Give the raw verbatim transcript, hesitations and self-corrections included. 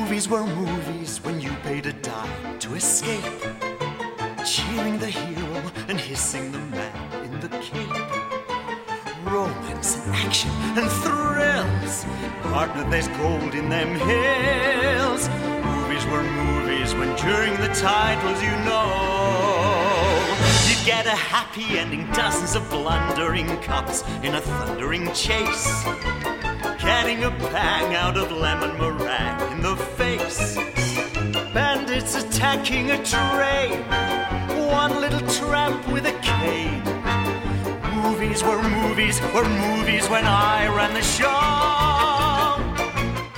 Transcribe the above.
Movies were movies when you paid a dime to escape, cheering the hero and hissing the man in the cape. Romance and action and thrills, partner, there's gold in them hills. Movies were movies when during the titles, you know, you'd get a happy ending, dozens of blundering cops in a thundering chase, getting a bang out of lemon meringue in the face. Bandits attacking a train, one little tramp with a cane. Movies were movies were movies when I ran the show.